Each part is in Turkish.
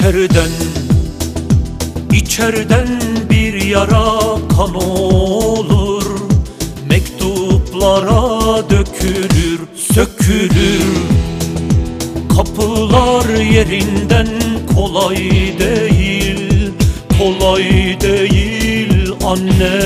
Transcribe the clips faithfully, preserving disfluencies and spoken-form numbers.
İçeriden, içeriden bir yara kan olur, mektuplara dökülür, sökülür. Kapılar yerinden kolay değil, kolay değil anne.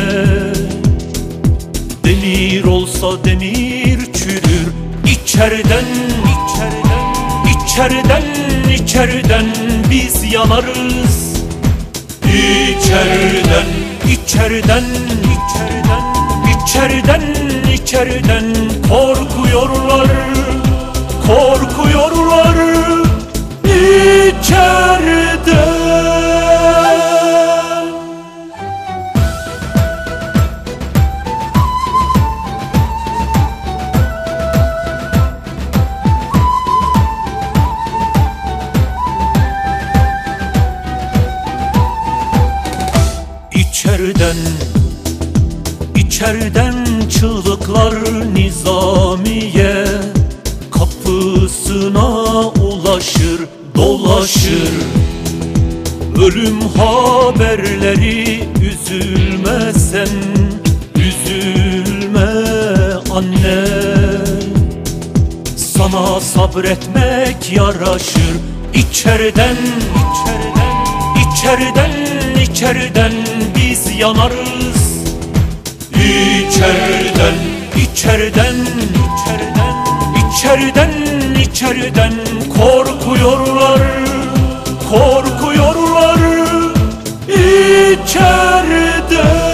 Demir olsa demir çürür. İçeriden, içeriden, içeriden, içeriden biz yanarız. İçeriden, içeriden, içeriden, içeriden, içeriden korkuyorlar, korkuyorlar içeriden. İçeriden, içeriden çığlıklar nizamiye kapısına ulaşır, dolaşır. Ölüm haberleri, üzülme sen, üzülme anne. Sana sabretmek yaraşır. İçeriden, içeriden, içeriden, içeriden biz yanarız. İçeriden, içeriden, içeriden, içeriden, içeriden korkuyorlar, korkuyorlar içeriden.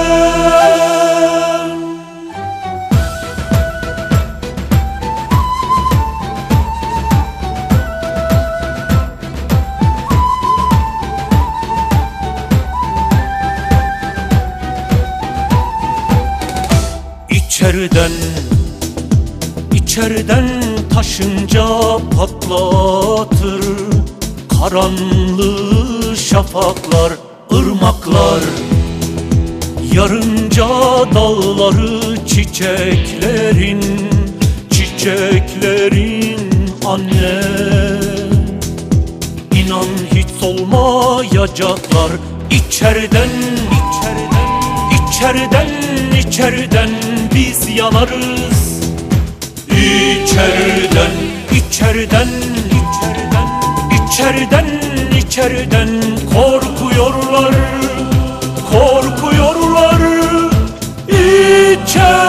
İçeriden, içeriden taşınca patlatır. Karanlığı şafaklar, ırmaklar, yarınca dağları çiçeklerin, çiçeklerin anne. İnan hiç solmayacaklar. İçeriden, içeriden, içeriden, içeriden biz yanarız. İçeriden, içeriden, içeriden, içeriden, içeriden korkuyorlar, korkuyorlar içeriden.